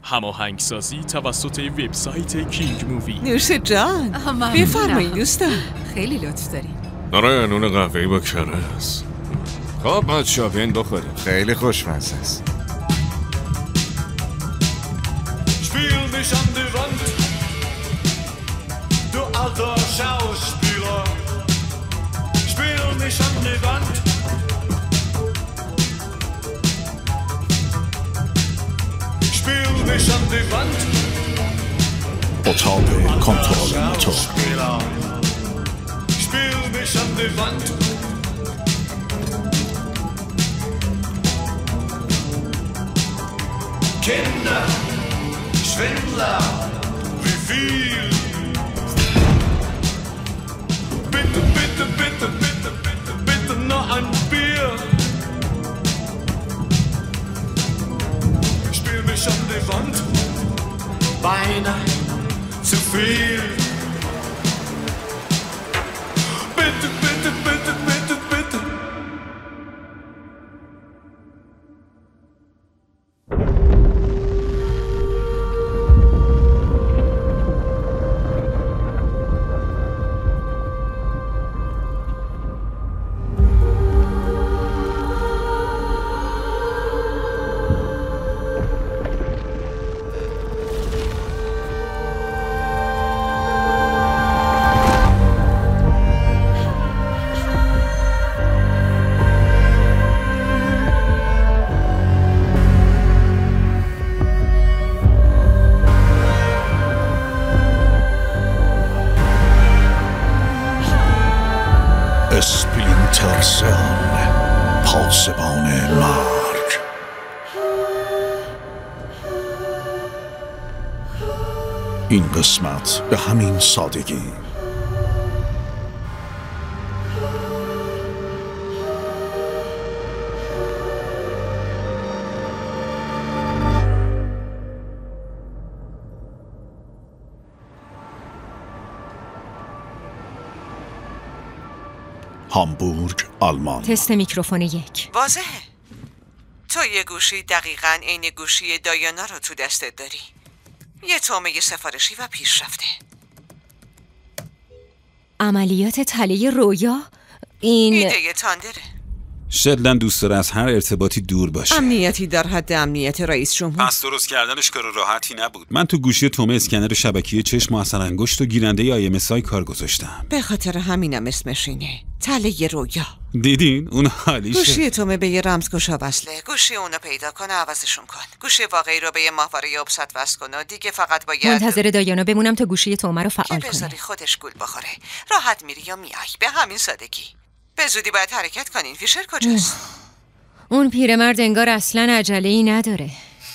هماهنگسازی توسط وبسایت کینگ مووی. نوش جان. بفرمایید دوستان. خیلی لطف دارین. آره نون قهوه‌ای با کرز. خب بچه‌ها بیاین بخوریم. خیلی خوشمزه است. Spiel mich an die Wand, du alter Schauspieler. Spiel mich an die Wand. Spiel mich an die Wand. اتاق کنترل موتور. Spiel mich an die Wand. Kinder, Schwindler, wie viel? Bitte, bitte, bitte, bitte, bitte, bitte noch ein Bier. Spiel mich an die Wand. Beinahe zu viel. Bitte, bitte, bitte, bitte, bitte. اسپلینتر سل، پاسبان مرگ. این قسمت به همین سادگی. هامبورگ، آلمان. تست میکروفون 1. واضحه. تو یه گوشی دقیقاً عین گوشی دایانا رو تو دستت داری. یه طعمه سفارشی و پیشرفته. عملیات تله رویا؟ این ایده تاندره. شدلن دوست داره از هر ارتباطی دور باشه. امنیتی در حد امنیت رئیس جمهور. پس درست کردنش کار راحتی نبود. من تو گوشی تومه اسکنر شبکیه چشم و اثر انگشت و گیرنده IMSI کار گذاشتم. به خاطر همینم اسمش اینه، تله رویا. دیدین اون حالیشه. گوشی تومه به یه رمزگشا وصله. گوشی اونو پیدا کن و عوضشون کن. گوشی واقعی رو به یه ماهواره ابسط وصل کن و دیگه فقط باید منتظر دایانا بمونم تا گوشی تومه رو فعال که کنه. بذاری خودش گول بخوره. راحت میری یا میای، به همین سادگی. به زودی باید حرکت کنین. فیشر کجاست؟ اون پیرمرد انگار اصلا عجله‌ای نداره.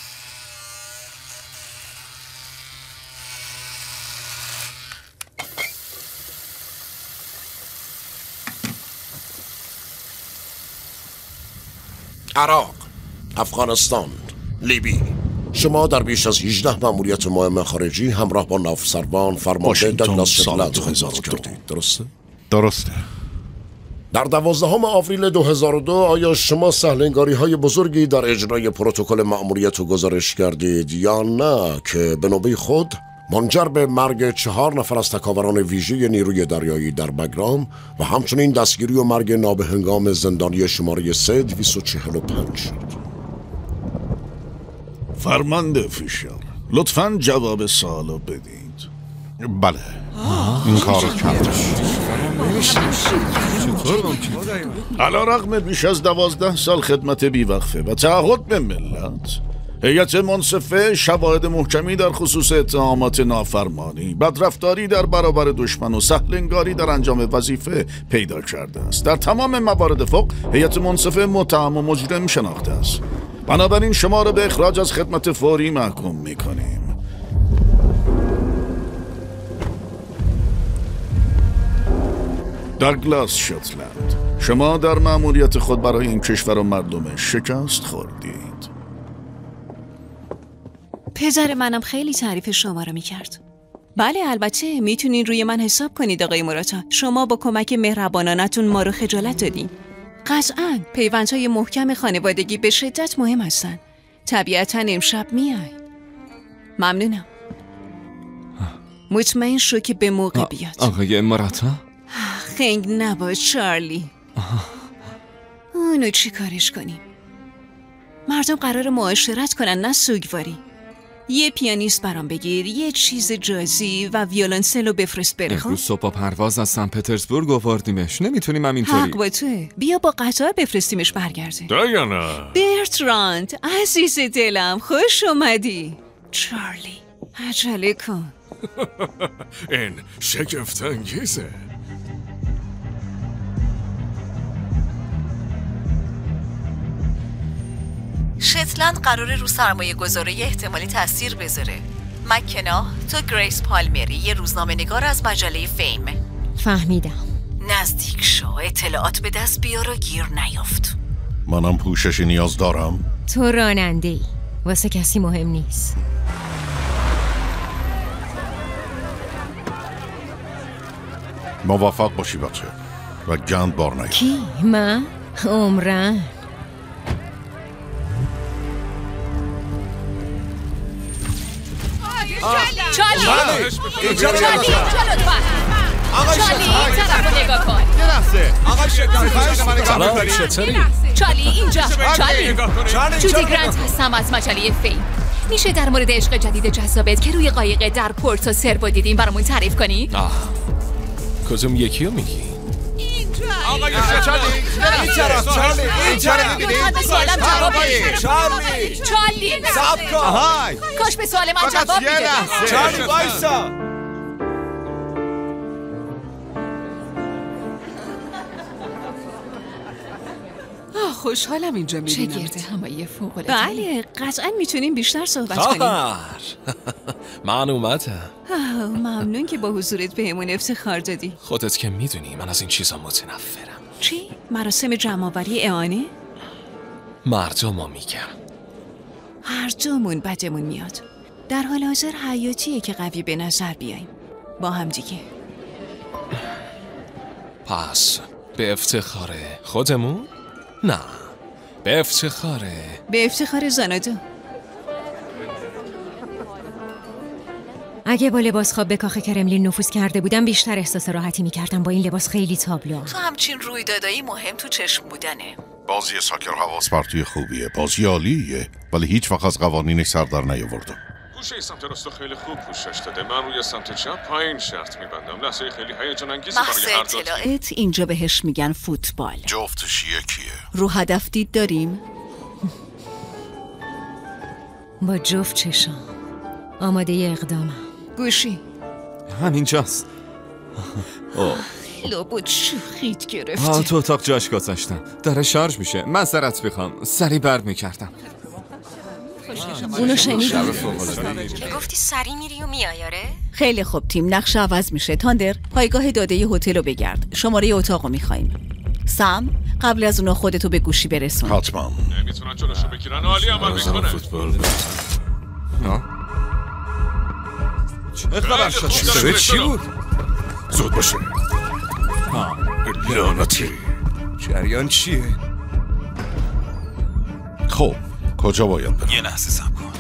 عراق، افغانستان، لیبی. شما در بیش از 18 مأموریت مهم خارجی همراه با ناوسروان فرمانده داگلاس شتلند خدمت کردید، درسته؟ درسته. در 12 آوریل 2002 آیا شما سهلنگاری‌های بزرگی در اجرای پروتکل مأموریت رو گزارش کردید یا نه که به نوبه خود منجر به مرگ 4 نفر از تکاوران ویژه نیروی دریایی در بگرام و همچنین دستگیری و مرگ نابهنگام زندانی شماره 3245 شد؟ فرمانده فیشر، لطفاً جواب سوالو بدید. بله، این کار کردم. علیرغم بیش از 12 سال خدمت بیوقفه و تعهد به ملت، هیئت منصفه شواهد محکمی در خصوص اتهامات نافرمانی، بدرفتاری در برابر دشمن و سهلنگاری در انجام وظیفه پیدا کرده است. در تمام موارد فوق هیئت منصفه متهم و مجرم شناخته است. بنابراین شما را به اخراج از خدمت فوری محکوم می‌کنیم. داگلاس شتلند، شما در مأموریت خود برای این کشور و مردمش شکست خوردید. پدر منم خیلی تعریف شما رو میکرد. بله البته میتونین روی من حساب کنید آقای موراتا. شما با کمک مهربانانتون ما رو خجالت دادین. قطعاً پیوندهای محکم خانوادگی به شدت مهم هستن. طبیعتاً امشب میای. ممنونم. مطمئن شو که به موقع بیاد. آقای موراتا؟ خنگ نباش چارلی. اونو چی کارش کنیم؟ مردم قرار معاشرت کنن نه سوگواری. یه پیانیست برام بگیر، یه چیز جازی و ویولنسلو بفرست بره. خب امروز صبح پرواز از سن پترزبورگ آوردیمش. نمیتونیم همینطوری. حق با توه. بیا با قطار بفرستیمش برگرده. دایانا برتراند عزیز دلم خوش اومدی. چارلی عجله کن. این شگفت انگیزه. شتلند قراره رو سرمایه گذاری احتمالی تأثیر بذاره. مکنا تو گریس پالمری یه روزنامه نگار از مجله فیم. فهمیدم. نزدیک شو، اطلاعات به دست بیار و گیر نیافت. منم پوششی نیاز دارم. تو راننده‌ای، واسه کسی مهم نیست. موفق باشی بچه و گند بار نیار. کی؟ من؟ عمرن. چارلی طرف رو نگاه کن. چارلی اینجا. چارلی جودی گرانت هستم از مجله فیم. میشه در مورد عشق جدید جذابت که روی قایق در پورتو سربو دیدیم برامون تعریف کنی؟ کدوم یکی رو میگی؟ آقای چارلی این چرا میبینی؟ به سوالم جواب بده. چارلی صبر کن. کاش به سوال من جواب میدادی. چارلی وایسا. خوشحالم اینجا میبینم. شگرد همایی فوق‌العاده. بله قطعا میتونیم بیشتر صحبت کنیم. من اومدم. ممنون که با حضورت بهمون افتخار دادی. خودت که میدونی من از این چیزا متنفرم. چی؟ مراسم جمع‌آوری اعانه؟ مردمو میگم. هر دومون بدمون میاد. در حال حاضر حیاتیه که قوی به نظر بیاییم با هم دیگه. پس به افتخار خودمون؟ نه، به افتخار زانادو. اگه با لباس خواب به کاخ کرملین نفوذ کرده بودم بیشتر احساس راحتی میکردم. با این لباس خیلی تابلو. تو همچین رویدادایی مهم تو چشم بودنه. بازی ساکر حواس پرتوی خوبیه، بازی عالیه، ولی هیچ وقت از قوانینش سر در نیاوردم. گوشه سمت راستو خیلی خوب پوشش داده. من روی سمت چپ پایین شرط میبندم. لحظه خیلی هیجان انگیزی برای هر دو. اطلاعات اینجا بهش میگن فوتبال. جفتش یکیه. رو هدف دید داریم؟ با جفت چشم آماده اقدامم. گوشی همینجاست. لابد شوخیت گرفتی. تو اتاق جاش گذاشتم. داره شارژ میشه. معذرت میخوام. سری بر میکردم. اونو شنیدم. گفتی سری میری و میای آره؟ خیلی خوب تیم، نقشه عوض میشه. تاندر پایگاه داده هتل رو بگرد. شماره اتاقو میخوایم. سم قبل از اونا خودتو به گوشی برسون. حتما. نمیتونن جلوشو بگیرن. عالی عمل میکنه. فوتبال. چه خبر شد؟ چی بود؟ زود باشه. لعنتی. جریان چیه؟ خب کجا باید برم؟ یه لحظه صبر کن.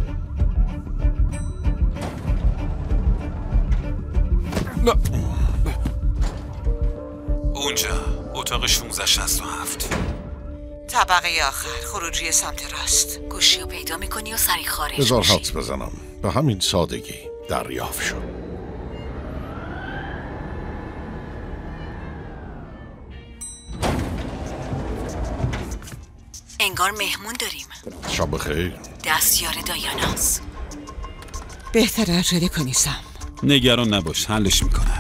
اونجا اتاق 1667. طبقه آخر، خروجی سمت راست. گوشی رو پیدا میکنی و سریع خارج بذار میشی. حدس بزنم. به همین سادگی دریافت شد. انگار مهمون داریم. شب خیر. دستیار دایاناست. بهتره عجله کنی سم. نگران نباش، حلش میکنم.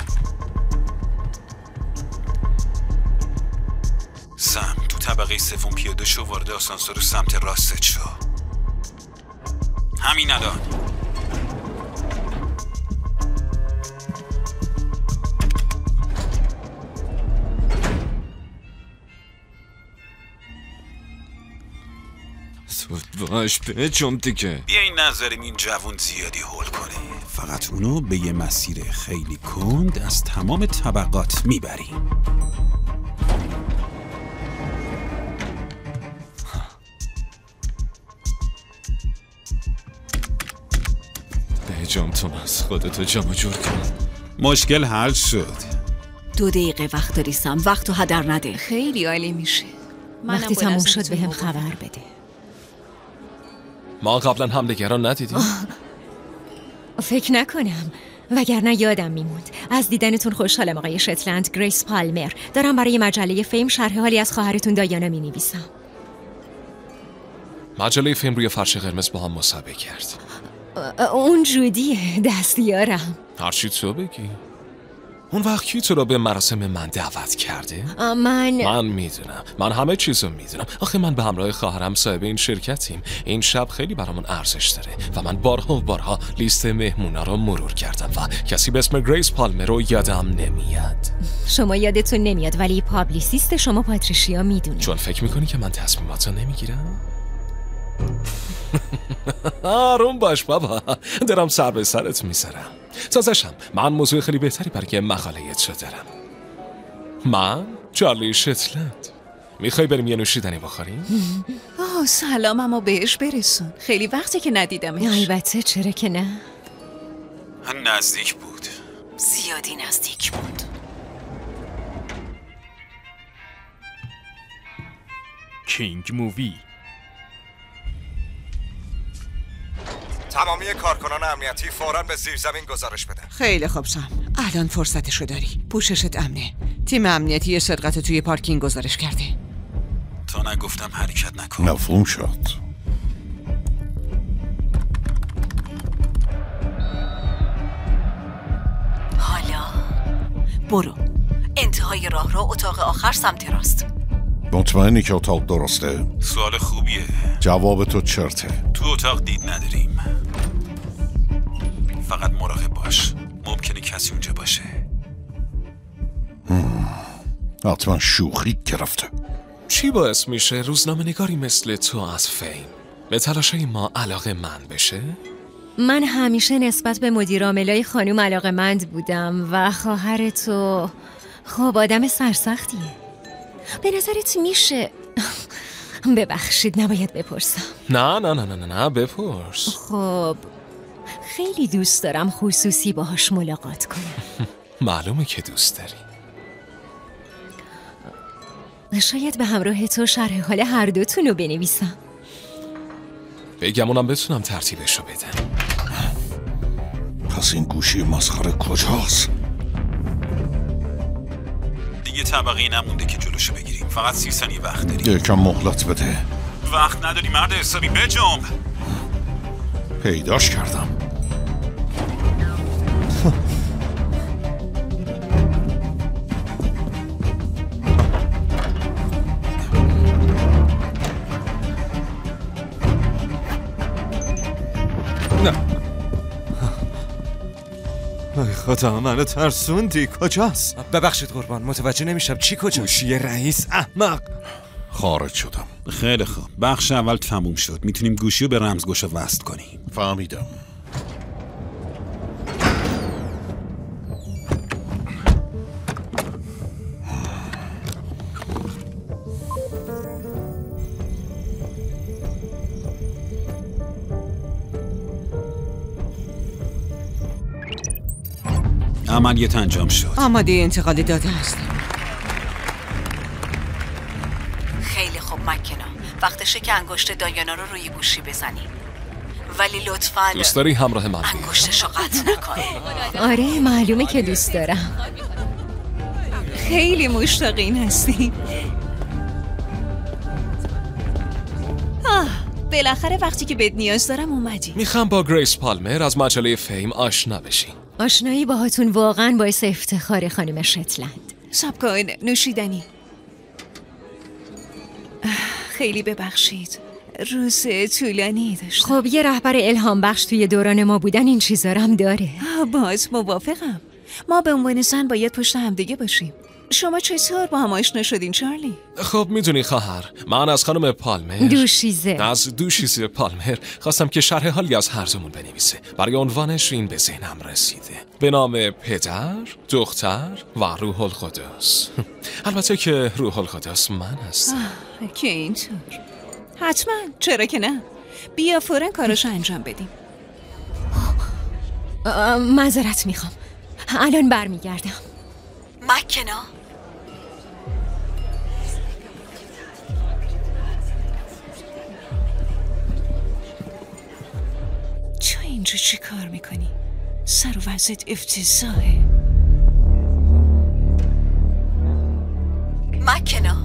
سم تو طبقه سوم پیاده شو، وارد آسانسور سمت راستت شو. همین الان. باش بجم دیگه. بیا این نظریم این جوون زیادی هول کنه. فقط اونو به یه مسیر خیلی کند از تمام طبقات میبری. جان توماس، خودتو جمع جور کن. مشکل حل شد. 2 دقیقه وقت داری سام، وقتو هدر نده. خیلی عالی میشه. وقتی تموم شد بهم خبر بده. ما قبلا همدیگران ندیدیم. فکر نکنم، وگرنه یادم میموند. از دیدنتون خوشحالم آقای شتلند. گریس پالمر. دارم برای مجله فیم شرح حالی از خواهرتون دایانا مینویسم. مجله فیم روی فرش قرمز با هم مسابقه کرد. اون جودیه، دستیارم. هرچی تو بگی. اون وقت کی تو رو به مراسم من دعوت کرده؟ من میدونم. من همه چیزو میدونم. آخه من به همراه خواهرم صاحب این شرکتیم. این شب خیلی برامون ارزش داره و من بارها و بارها لیست مهمونا رو مرور کردم و کسی به اسم گریس پالمر رو یادم نمیاد. شما یادتون نمیاد ولی پابلیسیست شما پاتریشیا میدونه. چون فکر میکنی که من تصمیماتو نمیگیرم؟ آروم باش بابا، دارم سر به سرت میذارم. تازشم من موضوع خیلی بهتری برای مقاله تو دارم. من چارلی شتلند. میخوای بریم یه نوشیدنی بخوریم؟ سلام، اما بهش برسون. خیلی وقتی که ندیدمش. البته، چرا که نه. نزدیک بود. زیادی نزدیک بود. کینگ مووی. تمامی کارکنان امنیتی فوراً به زیرزمین گزارش بدن. خیلی خوب سام، الان فرصتشو داری. پوششت امنه. تیم امنیتی یه سرقت توی پارکینگ گزارش کرده. تا نگفتم حرکت نکن. مفهوم شد. حالا برو. انتهای راه رو اتاق آخر سمت راست. مطمئنی که اتاق درسته؟ سوال خوبیه. جواب تو چرته. تو اتاق دید نداریم. فقط مراقب باش، ممکنه کسی اونجا باشه. حتما شوخی گرفته. چی باعث میشه روزنامه نگاری مثل تو از فیم به تلاشای ما علاقه من بشه؟ من همیشه نسبت به مدیرعاملای خانوم علاقه‌مند بودم و خواهر تو خب آدم سرسختیه. به نظرت میشه؟ ببخشید نباید بپرسم. نه بپرس. خب خیلی دوست دارم خصوصی باهاش ملاقات کنم. معلومه که دوست داری. شاید به همراه تو شرح حال هر دوتون رو بنویسم. بگمونم بتونم ترتیبشو بدم. پس این گوشی مسخره کجاست؟ دیگه طبقی نمونده که جلوشو بگیریم. فقط 30 ثانیه وقت داری. یکم مهلت بده. وقت نداری مرد حسابی، بجنب. پیداش کردم. ای خدا، منو ترسوندی. کجاست؟ ببخشید قربان، متوجه نمیشم چی کجاست؟ گوشی رئیس احمق. خارج شدم. خیلی خوب، بخش اول تموم شد. میتونیم گوشی رو به رمزگشا وصل کنیم. فهمیدم. عملیات انجام شد. آماده انتقال داده هستم. خیلی خوب مکنا، وقتشه که انگشت دایانا رو روی گوشی بزنی. ولی لطفاً دوست داری همراه من انگشتشو قطع نکن. آره معلومه که دوست دارم. خیلی مشتاقین هستی. بالاخره وقتی که بهت نیاز دارم اومدی. میخوام با گریس پالمر از مجله فیم آشنا بشی. آشنایی باهاتون واقعا باعث افتخار خانم شتلند. صبر کن، نوشیدنی. خیلی ببخشید، روز طولانی داشتم. خب یه رهبر الهام بخش توی دوران ما بودن این چیزا رو هم داره. باز موافقم. ما به عنوان زن باید پشت همدیگه باشیم. شما چطور با هم آشنا شدین چارلی؟ خب میدونی خواهر، من از خانم پالمر دوشیزه پالمر خواستم که شرح حالی از هرزمون بنویسه. برای عنوانش این به ذهنم رسیده، به نام پدر، دختر و روح القدس. البته که روح القدس من هستم. که اینطور؟ حتما، چرا که نه. بیا فوراً کاراشو انجام بدیم. معذرت میخوام، الان برمیگردم. مکنا تو اینجا چی کار میکنی؟ سر و وضعت افتضاحه. مکنا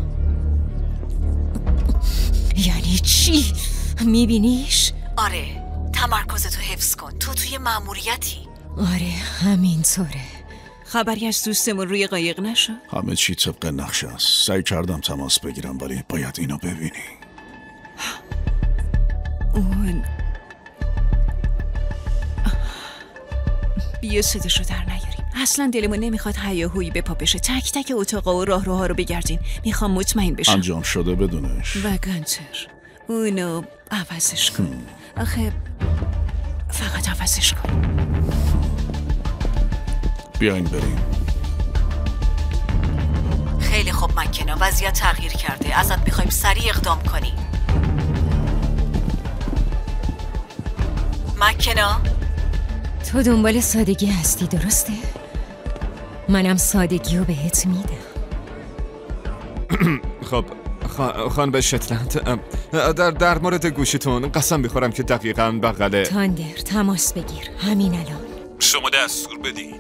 یعنی چی؟ میبینیش؟ آره، تمرکزتو حفظ کن، تو توی مأموریتی. آره همینطوره. خبری از دوستمون روی قایق نشد؟ همه چی طبق نقشه است. سعی کردم تماس بگیرم ولی باید اینو ببینی. اون بیا صداشو در نیاریم. اصلا دلمون نمیخواد هیاهویی به پا بشه. تک تک اتاقا و راهروها رو بگردیم. میخوام مطمئن بشم انجام شده بدونش. و گانتر اونو عوضش کن. آخه فقط عوضش کن. بیاین بریم. خیلی خوب مکنا، وضعیت تغییر کرده. ازت میخوایم سریع اقدام کنی. مکنا تو دنبال سادگی هستی درسته؟ منم سادگی رو بهت میدم. خب خانم شتلند، در مورد گوشتون قسم میخورم که دقیقاً بغل تاندر تماس بگیر همین الان. شما دستور بدین.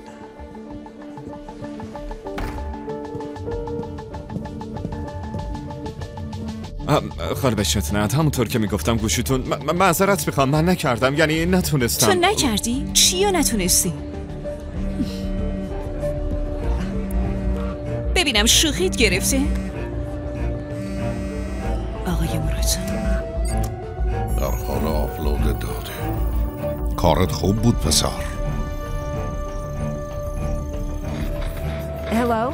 خانم شتلند، همونطور که میگفتم گوشتون معذرت میخوام، من نکردم، یعنی نتونستم. تو نکردی؟ چی رو نتونستی؟ ببینم شوخیت گرفته؟ آقای مراد در حال آپلود داده. کارت خوب بود پسر. هلو؟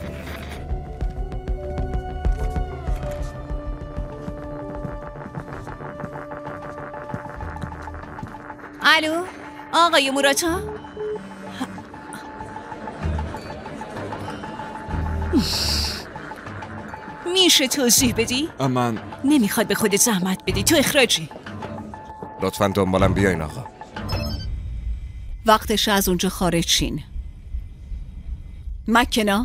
الو آقای موراتا؟ میشه توضیح بدی؟ من نمیخواد به خودت زحمت بدی، تو اخراجی. لطفاً دنبالم بیاین آقا. وقتش از اونجا خارج شین. مکنا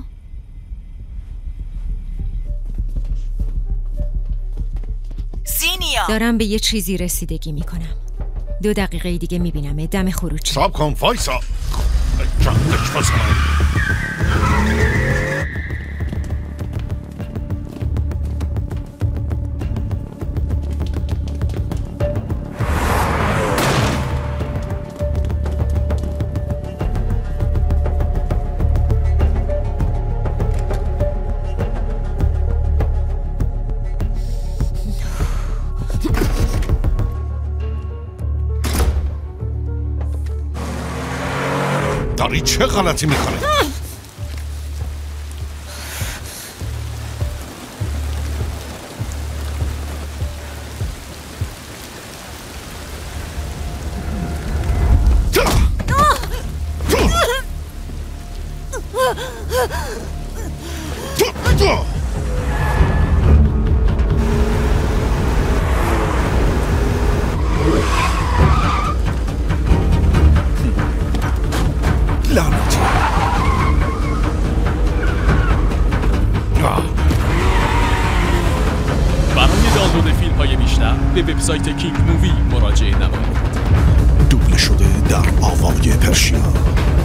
زینیا، دارم به یه چیزی رسیدگی میکنم. 2 دقیقه دیگه میبینم دم خروجی. صاحب کن فایسا. داری چه غلطی میکنه؟ لعنتی. برای دانلود فیلم های بیشتر به وبسایت کینگ مووی مراجعه نمایید. دوبله شده در آوای پرشیا.